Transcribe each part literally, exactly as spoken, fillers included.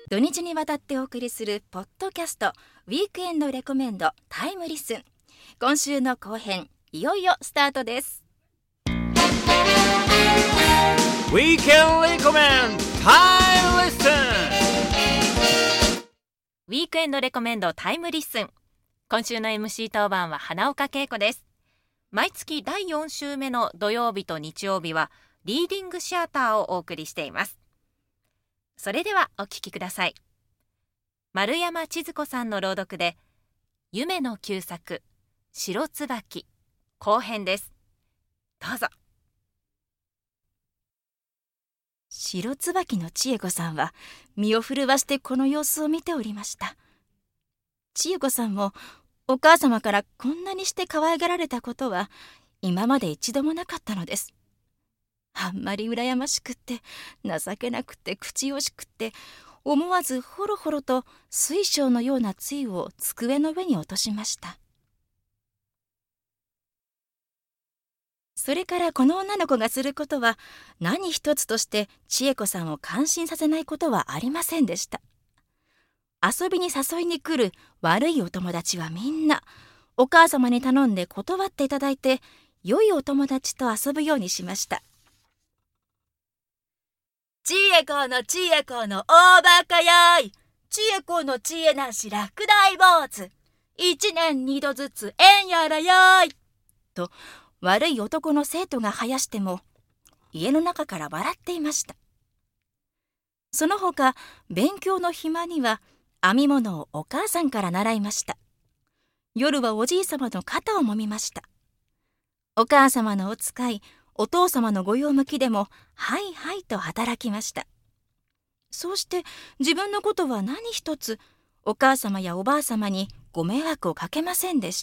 土日にわたってお送りするポッドキャストウィークエンドレコメンドタイムリスン。今週の後編いよいよスタートです。 ウィークエンドレコメンドタイムリスン。 ウィークエンドレコメンドタイムリスン。今週の エムシー 当番は花岡恵子です。毎月だいよん週目の土曜日と日曜日はリーディングシアターをお送りしています。それではお聞きください。丸山千鶴子さんの朗読で夢の旧作白椿後編です。どうぞ。白椿の千恵子さんは身を震わしてこの様子を見ておりました。千恵子さんもお母様からこんなにして可愛がられたことは今まで一度もなかったのです。あんまり羨ましくって情けなくて口惜しくって思わずほろほろと水晶のようなつゆを机の上に落としました。それからこの女の子がすることは何一つとして千恵子さんを感心させないことはありませんでした。遊びに誘いに来る悪いお友達はみんなお母様に頼んで断っていただいて良いお友達と遊ぶようにしました。千恵子の千恵子の大バカやい、千恵子の知恵なし落第坊主、一年二度ずつ縁やらやいと悪い男の生徒がはやしても家の中から笑っていました。その他勉強の暇には編み物をお母さんから習いました。夜はおじいさまの肩をもみました。お母様のお使いお父様のご用向きでもはいはいと働きました。そうして自分のことは何一つお母様やおばあ様にご迷惑をかけませんでした。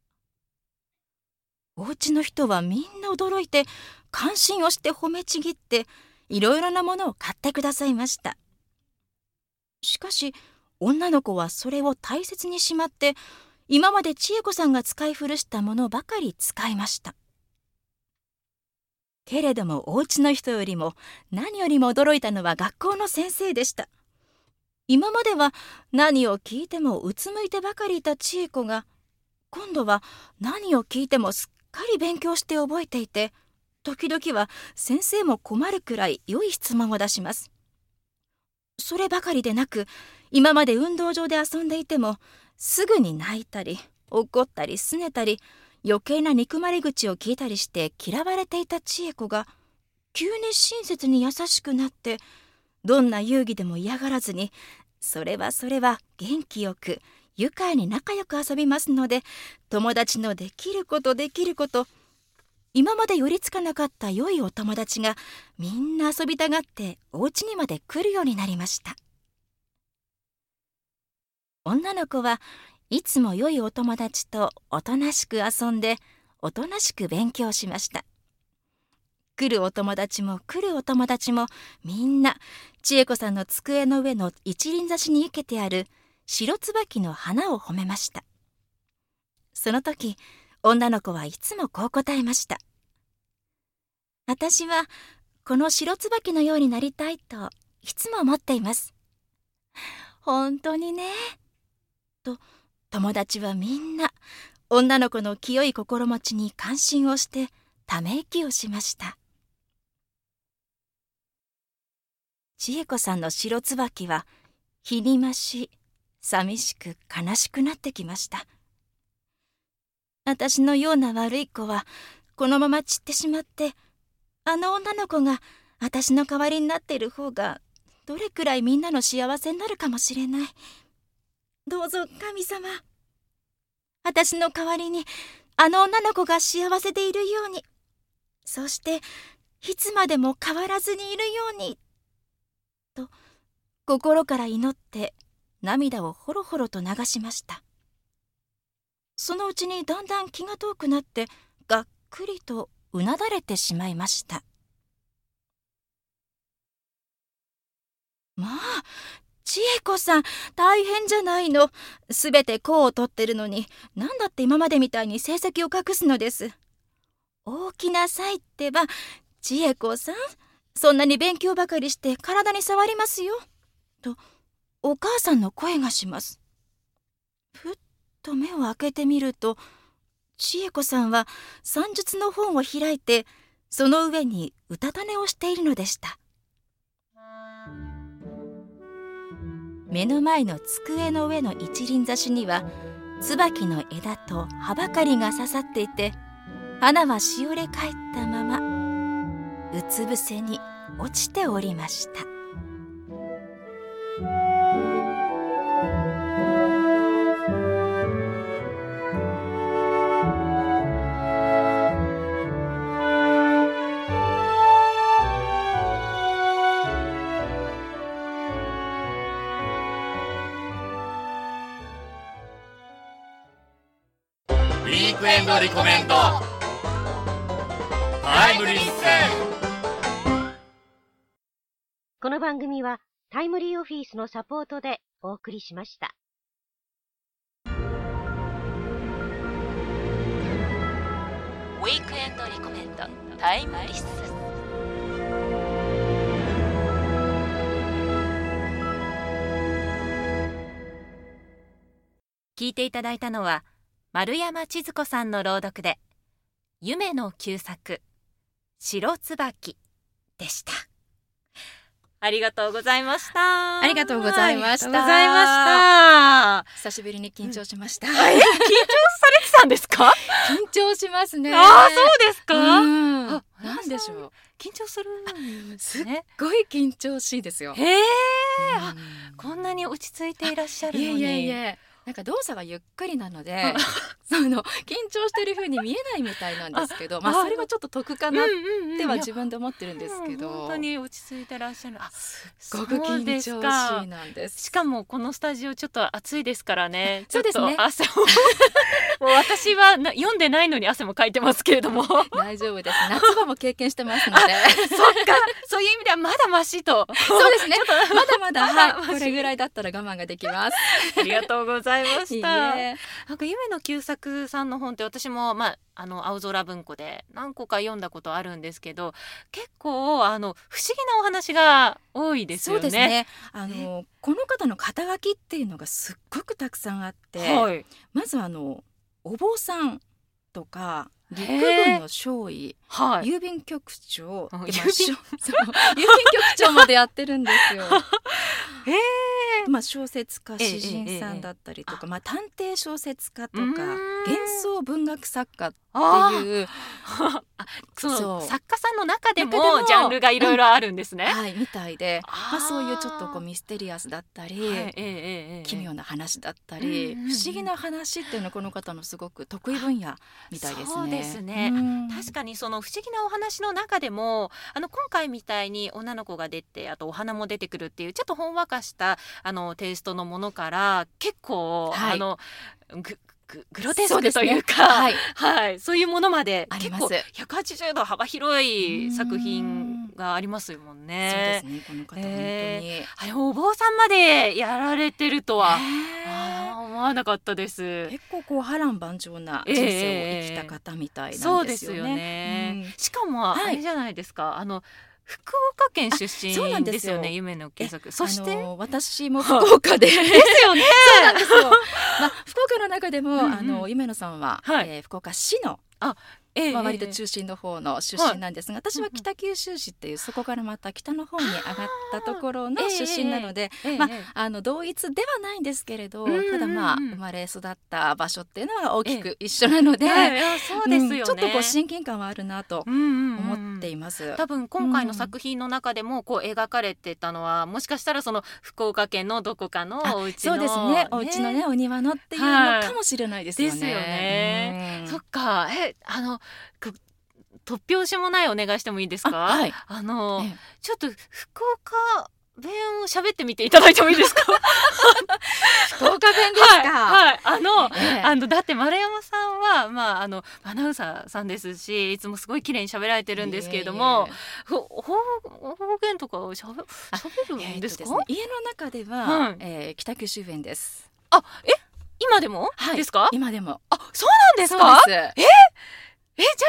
お家の人はみんな驚いて感心をして褒めちぎっていろいろなものを買ってくださいました。しかし女の子はそれを大切にしまって今まで千恵子さんが使い古したものばかり使いました。けれどもお家の人よりも何よりも驚いたのは学校の先生でした。今までは何を聞いてもうつむいてばかりいた千恵子が今度は何を聞いてもすっかり勉強して覚えていて、時々は先生も困るくらい良い質問を出します。そればかりでなく今まで運動場で遊んでいてもすぐに泣いたり怒ったりすねたり余計な憎まれ口を聞いたりして嫌われていた千恵子が急に親切に優しくなってどんな遊戯でも嫌がらずにそれはそれは元気よく愉快に仲良く遊びますので友達のできることできること今まで寄りつかなかった良いお友達がみんな遊びたがってお家にまで来るようになりました。女の子はいつも良いお友達とおとなしく遊んでおとなしく勉強しました。来るお友達も来るお友達もみんな千恵子さんの机の上の一輪挿しに生けてある白椿の花を褒めました。その時女の子はいつもこう答えました。私はこの白椿のようになりたいといつも思っています。本当にねと友達はみんな女の子の清い心持ちに感心をしてため息をしました。千恵子さんの白椿は日に増し寂しく悲しくなってきました。私のような悪い子はこのまま散ってしまってあの女の子が私の代わりになっている方がどれくらいみんなの幸せになるかもしれない。どうぞ神様、私の代わりにあの女の子が幸せでいるように、そしていつまでも変わらずにいるようにと心から祈って涙をほろほろと流しました。そのうちにだんだん気が遠くなってがっくりとうなだれてしまいました。まあ千恵子さん大変じゃないの。すべて功を取ってるのに何だって今までみたいに成績を隠すのです。大きなさいってば千恵子さん、そんなに勉強ばかりして体に触りますよとお母さんの声がします。ふっと目を開けてみると、千恵子さんは算術の本を開いて、その上にうたた寝をしているのでした。目の前の机の上の一輪挿しには、椿の枝と葉ばかりが刺さっていて、花はしおれ返ったままうつ伏せに落ちておりました。 ウィークエンドリコメンドタイムリースン。 この番組はタイムリーオフィスのサポートでお送りしました。 ウィークエンドリコメンドタイムリッスン。 聞いていただいたのは丸山千鶴子さんの朗読で夢の旧作白椿でした。ありがとうございました。 ありがとうございました。 ありがとうございました。 久しぶりに緊張しました。 うん、え、緊張されてたんですか？ 緊張しますね。 ああ、そうですか。 うん、あ、なんでしょう。 緊張するんですすね。 っごい緊張しいですよ。 へえ、 うん、 あ、こんなに落ち着いていらっしゃるのに。 いやいやいや。なんか動作がゆっくりなのでその緊張してる風に見えないみたいなんですけど、まあそれはちょっと得かなっては自分で思ってるんですけど、 本当に落ち着いてらっしゃる。あ、 すっごく緊張しいなんです。 しかもこのスタジオちょっと暑いですからね。 そうですね。 ちょっと汗ももう私はな読んでないのに汗もかいてますけれども大丈夫です。夏場も経験してますのでそっか、そういう意味ではまだマシと。 そうですね。まだまだ、はい、これぐらいだったら我慢ができます。 ありがとうございました。 いいえ。 なんか夢の旧作さんの本って私も、まあ、あの青空文庫で何個か読んだことあるんですけど、結構あの不思議なお話が多いですよね。 そうですね。あのこの方の肩書きっていうのがすっごくたくさんあって、 はい、 まずあのお坊さんとか陸軍の少尉、はい、郵便局長、 郵便郵便局長までやってるんですよ。 へー、 まあ、小説家、詩人さんだったりとか、ええええ、まあ、探偵小説家とか幻想文学作家っていうその作家さんの中でもジャンルがいろいろあるんですね、 うん、はい、みたいで、まあ、そういうちょっとこうミステリアスだったり、はい、 えええ、 奇妙な話だったり、うんうんうん、不思議な話っていうのはこの方のすごく得意分野みたいですね。 そうですね、うん、確かにその不思議なお話の中でもあの今回みたいに女の子が出て、あとお花も出てくるっていうちょっとほんわかしたあのテイストのものから結構、はい、あのグググロテスクというか、そう、ね、はいはい、そういうものまで結構ひゃくはちじゅうど幅広い作品がありますもんね。 そうですね、この方、えー、 本当にあれお坊さんまでやられてるとは、えー、あ思わなかったです。 結構こう波乱万丈な人生を生きた方みたいなんですよね。 そうですよね、うん、しかもあれじゃないですか、はい、あの福岡県出身ですよね、夢の旧作。そして私も福岡でですよね。 そうなんですよ。まあ、福岡の中でも、うんうん、あの夢野さんは、はい、えー、福岡市のあえーまあ、割と中心の方の出身なんですが、はい、私は北九州市っていうそこからまた北の方に上がったところの出身なので、えーまあ、あの同一ではないんですけれど、うんうんうん、ただまあ生まれ育った場所っていうのは大きく一緒なので、えー、そうですよね、うん、ちょっとこう親近感はあるなと思っています、うんうんうん、 多分今回の作品の中でもこう描かれてたのは、もしかしたらその福岡県のどこかのお家の、 そうですね、お家のねお庭のっていうのかもしれないですよね、 ですよね、うん、そっか、えあの突拍子もないお願いしてもいいですか？あ、はい、あの、ええ、ちょっと福岡弁を喋ってみていただいてもいいですか？ 福岡弁ですか？ はい、はい、あの、ええ、あのだって丸山さんは、まあ、あのアナウンサーさんですし、いつもすごい綺麗に喋られてるんですけれども、ええ、方言とかを喋るんですか？えー、ですね、 家の中では、うん、えー、北九州弁です。 あ、え今でも、はい、ですか？ 今でも。 あ、そうなんですか？ そうです。 ええ、じゃあ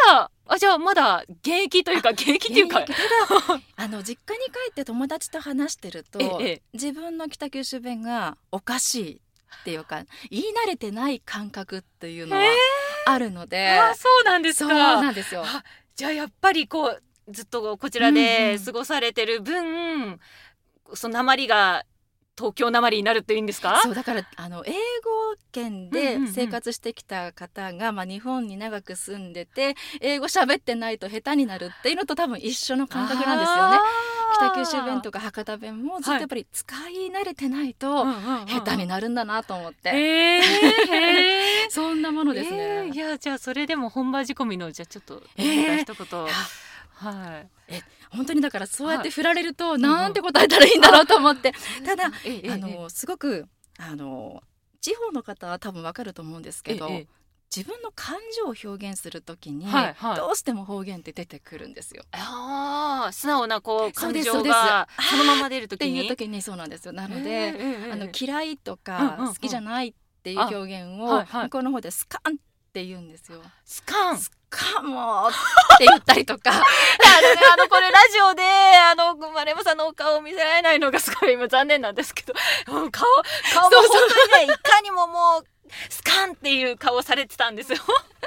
あ、じゃあまだ現役というか現役っていうか現役ただあの実家に帰って友達と話してると、 ええ、 自分の北九州弁がおかしいっていうか言い慣れてない感覚っていうのはあるので、 あ、そうなんですか。 そうなんですよ。 あ、じゃあやっぱりこうずっとこちらで過ごされてる分、うんうん、その訛りが東京訛りになるっていいんですか？ そうだからあの英語圏で生活してきた方が、うんうんうん、まあ、日本に長く住んでて英語喋ってないと下手になるっていうのと多分一緒の感覚なんですよね。北九州弁とか博多弁もずっとやっぱり使い慣れてないと下手になるんだなと思って、 えー、 そんなものですね。 えー、いや、じゃあそれでも本場仕込みのじゃあちょっと一言、えー、はい、 え本当にだからそうやって振られると、はい、なんて答えたらいいんだろうと思って、うん、ただ、ええ、あのすごくあの地方の方は多分わかると思うんですけど、ええ、自分の感情を表現するときに、はいはい、どうしても方言って出てくるんですよ。 あ、素直なこう感情がそのまま出るときにっていう時にそうなんですよ。なので、えー、あの嫌いとか好きじゃないっていう表現を向こうの方でスカンって言うんですよ。 スカンスカモって言ったりとかあの、ね、 あのこれラジオであの丸山さんのお顔を見せられないのがすごい今残念なんですけど、顔顔が本当にねいかにももうスカンっていう顔されてたんですよ。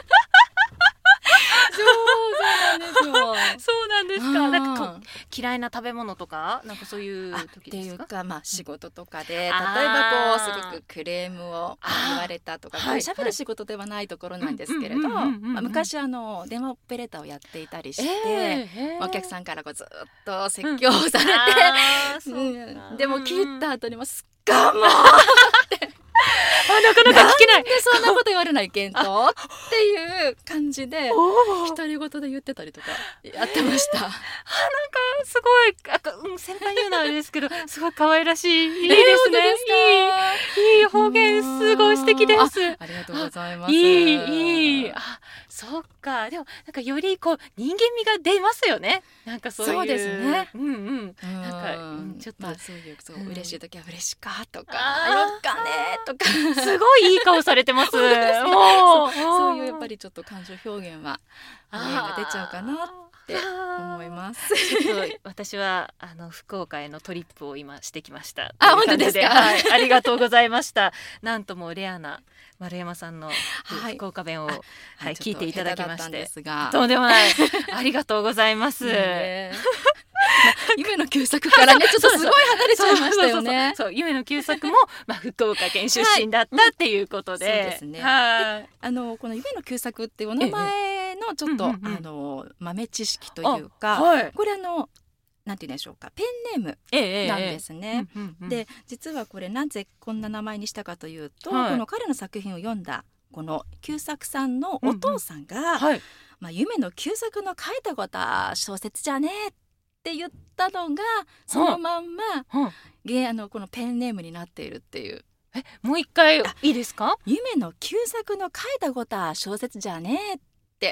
そうなんですよ。 そうなんですか。うん、なんか嫌いな食べ物とかなんかそういう時ですか？っていうか、まあ、仕事とかで、例えばこうすごくクレームを言われたとか、喋る仕事ではないところなんですけれど、昔あの電話オペレーターをやっていたりして、えー、お客さんからこうずっと説教をされて、うん、でも切った後にもすっかもってあ、なかなか聞けない。 なんでそんなこと言われないけんとっていう感じで独り言で言ってたりとかやってました。あ、なんかすごいあ、うん、先輩言うのはあれですけどすごい可愛らしい、いいですね。いい、いい方言、すごい素敵です。 あ, ありがとうございます。 いい、いい。あ、そっか。でもなんかよりこう人間味が出ますよね。なんかそういう、 そうですね。 うんうん。なんか、うん、ちょっと、 まあ、そういうそう、うん、嬉しい時は嬉しかとか、よっかねとかすごいいい顔されてます。もうそういうやっぱりちょっと感情表現は方言が出ちゃうかなって思います。 ちょっと私はあの福岡へのトリップを今してきました。 あ、本当ですか。 はい、ありがとうございました。なんともレアな丸山さんの福岡弁を、はいはい、聞いていただきまして、とんでもないありがとうございます。ね、 夢の旧作からねちょっとすごい離れちゃいましたよね。 そう、夢の旧作も、まあ、福岡県出身だったっていうことで、はい、そうですね。 はい、あのこの夢の旧作っていうお名前のちょっと、ええ、あの豆知識というか、はい、これあのなんて言うんでしょうか、ペンネームなんですね。で、実はこれなぜこんな名前にしたかというと、はい、この彼の作品を読んだこの旧作さんのお父さんが、うんうん、はい、まあ、夢の旧作の書いたことは小説じゃねえって言ったのがそのまんま、うんうん、あのこのペンネームになっているっていう。 え、もう一回いいですか？ 夢の旧作の書いたことは小説じゃねえって。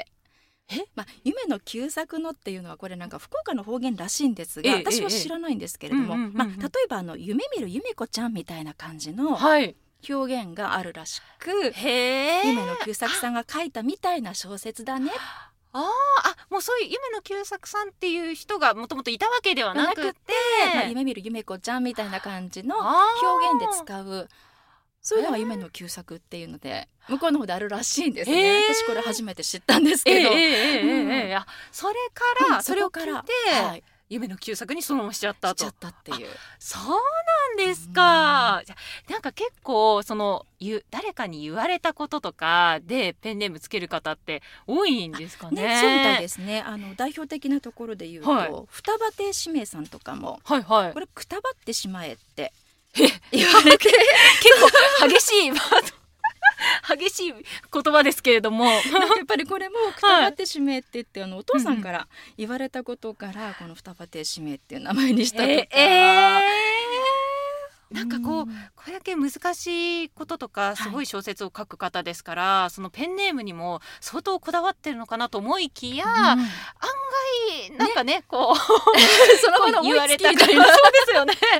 え、まあ、夢の旧作のっていうのはこれなんか福岡の方言らしいんですが、私は知らないんですけれども、まあ、例えばあの夢見る夢子ちゃんみたいな感じの表現があるらしく、へー、夢の旧作さんが書いたみたいな小説だね。 ああ、もうそういう夢の旧作さんっていう人がもともといたわけではなくて、なくて、 まあ、夢見る夢子ちゃんみたいな感じの表現で使う、そういうのが夢の旧作っていうので向こうの方であるらしいんですね。私これ初めて知ったんですけど、 それから、うん、それを聞いて、はい、夢の旧作にそのまましちゃったと。 しちゃったっていう。 そうなんですか。うん、なんか結構その誰かに言われたこととかでペンネームつける方って多いんですかね。 ね、そうみたいですね。あの代表的なところで言うと、はい、双葉亭指名さんとかも、はいはい、これくたばってしまえって言われて結構激しい激しい言葉ですけれどもやっぱりこれもくたばってしめって言って、はい、あのお父さんから言われたことから、うん、この双葉亭しめっていう名前にしたとか、えーえー、なんかこう、うん、これだけ難しいこととかすごい小説を書く方ですから、はい、そのペンネームにも相当こだわってるのかなと思いきや、うん、案外なんか ね, ねこうそのまま言われたからそうですよね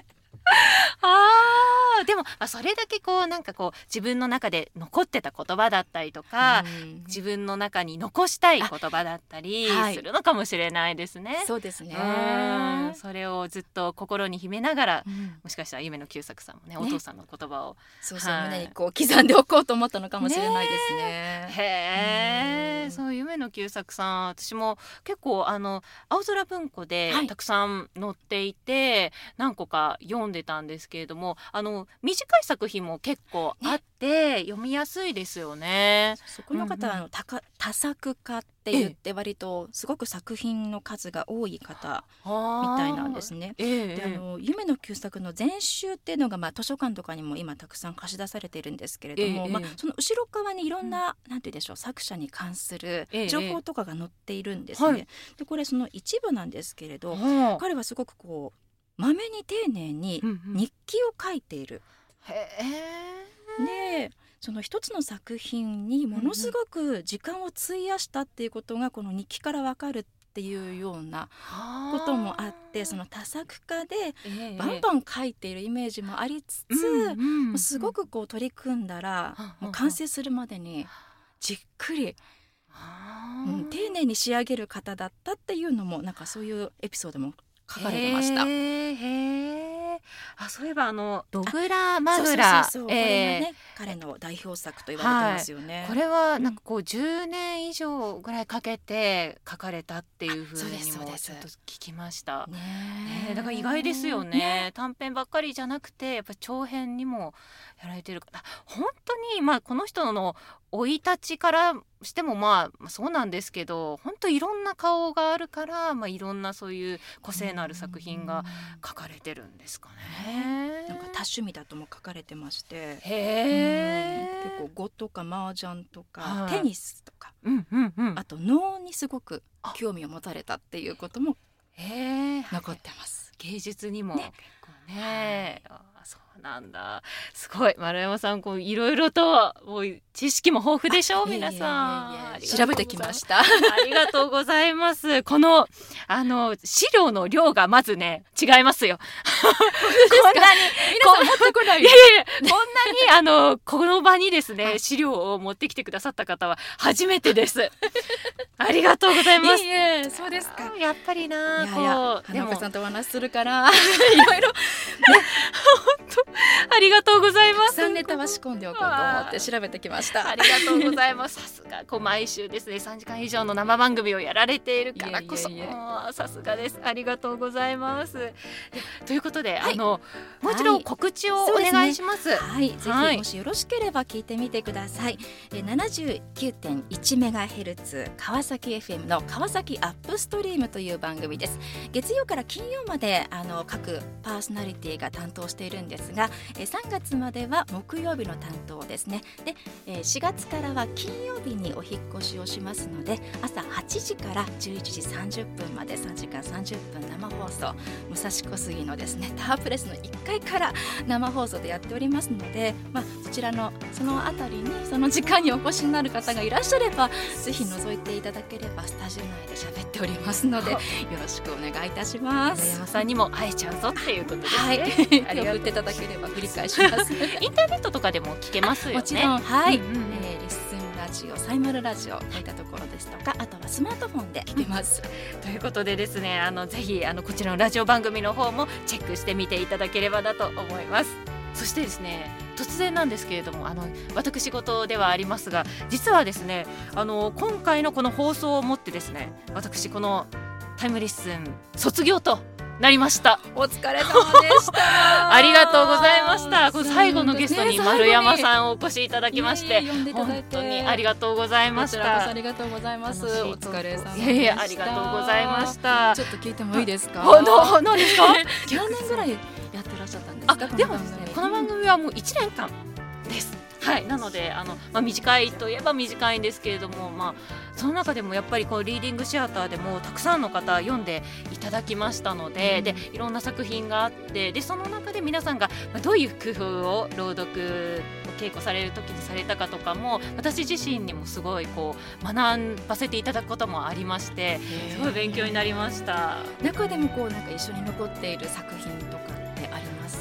あーでも、まあ、それだけこうなんかこう自分の中で残ってた言葉だったりとか、うん、自分の中に残したい言葉だったりするのかもしれないですね。 そうですね。 うんそれをずっと心に秘めながら、うん、もしかしたら夢野久作さんもね、ねお父さんの言葉をそうそう、はい、胸にこう刻んでおこうと思ったのかもしれないですね。ねへえ、そう夢野久作さん、私も結構あの青空文庫でたくさん載っていて、はい、何個か読んでたんですけれども、あの短い作品も結構あって、ね、読みやすいですよね。 そこの方は、うんうん、あの 多, 多作家って言って割とすごく作品の数が多い方みたいなんですね。 ええ、 であの夢野久作の全集っていうのが、まあ、図書館とかにも今たくさん貸し出されているんですけれども、ええまあ、その後ろ側にいろんな、うん、なんて言うでしょう、作者に関する情報とかが載っているんですね。ええ、でこれその一部なんですけれど、はい、彼はすごくこうまめに丁寧に日記を書いている。 うんうん、へえ。でその一つの作品にものすごく時間を費やしたっていうことがこの日記から分かるっていうようなこともあって、その多作家でバンバン書いているイメージもありつつ、もうすごくこう取り組んだらもう完成するまでにじっくり、うん、丁寧に仕上げる方だったっていうのもなんかそういうエピソードも書かれてました。 へーあそういえばあのドグラマグラ、 そうそうそうそう、これがね、彼の代表作と言われてますよね。 はい、これはなんかこうじゅうねん以上ぐらいかけて書かれたっていうふうにもちょっと聞きました。ねねだから意外ですよ ね, ね短編ばっかりじゃなくてやっぱ長編にもやられてる方、本当にまあこの人の生い立ちからしてもまあそうなんですけど、本当いろんな顔があるから、まあ、いろんなそういう個性のある作品が書かれてるんですかね。 なんか多趣味だとも書かれてまして、 へ結構碁とか麻雀とか、はい、テニスとか、 うんうんうん、 あと能にすごく興味を持たれたっていうことも残ってます。 芸術にも結構ね、はい、あそうなんだ、すごい丸山さんこういろいろともう知識も豊富でしょう皆さん。 調べてきました。 ありがとうございます。このあの資料の量がまずね違いますよ。こんなに皆さん持ってこない。 いやいやいやこんなにあのこの場にですね、はい、資料を持ってきてくださった方は初めてです。ありがとうございます。 いえいえ、そうですか。 やっぱりな、 いやいや花岡さんとお話するからいろいろ、ね、 本当ありがとうございます。 たくさんネタは仕込んでおこうと思って調べてきました。 ありがとうございます。さすがこう毎週ですねさんじかん以上の生番組をやられているからこそ、さすがです。ありがとうございます。ということで、はい、あのもう一度告知をお願いします。 はい、ぜひもしよろしければ聞いてみてください。え ななじゅうきゅうてんいちメガヘルツ 川崎 エフエム の川崎アップストリームという番組です。月曜から金曜まであの各パーソナリティが担当しているんですが、えさんがつまでは木曜日の担当ですね。で、えしがつからは金曜日にお引っ越しをしますので、朝はちじからじゅういちじさんじゅっぷんまでさんじかんさんじゅっぷん生放送、武蔵小杉のですねタワープレスのいっかいから生放送でやっておりますので、まあ、そちらのそのあたりにその時間にお越しになる方がいらっしゃればぜひ覗いていただければスタジオ内で喋っておりますのでよろしくお願いいたします。 村山さんにも会えちゃうぞっていうことですね。 はい、ありがとう。送っていただければ繰り返します。 インターネットとかでも聞けますよね。 もちろん、はい、うんうんえー、リッスンラジオ、サイマルラジオこういったところですとか、あとはスマートフォンで聞けます、 うん、ということでですね、あのぜひあのこちらのラジオ番組の方もチェックしてみていただければなと思います。そしてですね、突然なんですけれども、あの私事ではありますが、実はですね、あの今回のこの放送をもってですね、私このタイムリッスン卒業となりました。 お疲れ様でしたありがとうございました。この最後のゲストに丸山さんをお越しいただきまして、本当にありがとうございました。 こちらこそありがとうございます。お疲れ様でした。 いやいや、ありがとうございました。 ちょっと聞いてもいいですか？ な、何ですか？ 何年ぐらいやってらっしゃったんですか？ あ、でもですね、この番組はもういちねんかんです。はい、なのであの、まあ、短いといえば短いんですけれども、まあ、その中でもやっぱりこうリーディングシアターでもたくさんの方読んでいただきましたので、うん、でいろんな作品があって、でその中で皆さんがどういう工夫を朗読稽古される時にされたかとかも私自身にもすごいこう学ばせていただくこともありまして、すごい勉強になりました。 中でもこうなんか一緒に残っている作品とかってありますか？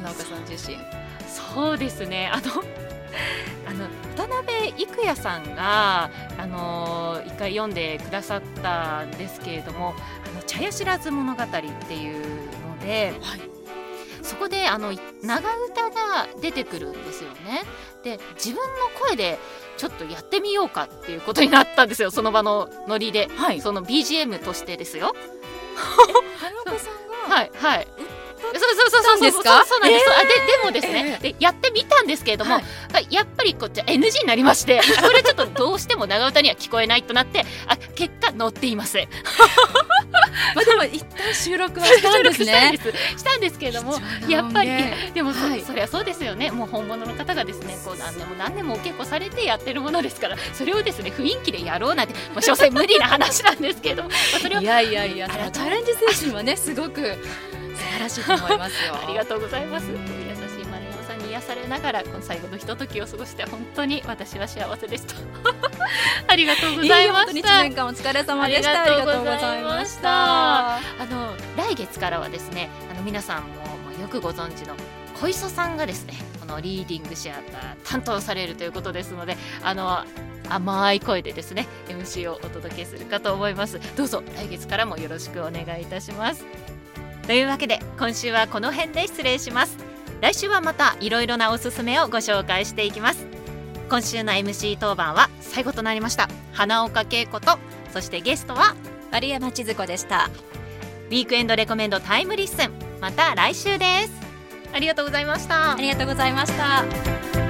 花岡さん自身。 そうですね、あのあの渡辺郁也さんが、あのー、一回読んでくださったんですけれども、あの茶屋知らず物語っていうので、はい、そこであの長唄が出てくるんですよね。で、自分の声でちょっとやってみようかっていうことになったんですよ、その場のノリで、はい、その ビージーエム としてですよ。 花岡さんがはいはいそうそうそうそうそうそうそうなんです。あででもですね、でやってみたんですけれども、はい、やっぱりこっち エヌジー になりまして、これちょっとどうしても長唄には聞こえないとなって、あ結果載っていません。 まあでも一旦収録はしたんですね。 したんですけれども、やっぱりでも そ,、はい、そりゃそうですよね。もう本物の方がですね、こう何年も何年もお稽古されてやってるものですから、それをですね雰囲気でやろうなんて、まあ、所詮無理な話なんですけれども、まあ、それをいやいやいや、チャレンジ精神はねすごく素晴らしいと思いますよ。 ありがとうございます。優しい丸山さんに癒されながらこの最後のひとときを過ごして本当に私は幸せでした。ありがとうございました。いちねんかんお疲れ様でした。 ありがとうございました。 あの来月からはですね、あの皆さんもよくご存知の小磯さんがですね、このリーディングシアター担当されるということですので、あの甘い声でですね エムシー をお届けするかと思います。どうぞ来月からもよろしくお願いいたします。というわけで今週はこの辺で失礼します。来週はまたいろいろなおすすめをご紹介していきます。今週の エムシー 当番は最後となりました花岡恵子と、そしてゲストは丸山千鶴子でした。 ウィークエンドレコメンドタイムリッスン、また来週です。ありがとうございました。 ありがとうございました。